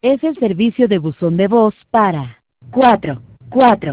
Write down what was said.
Es el servicio de buzón de voz para 444.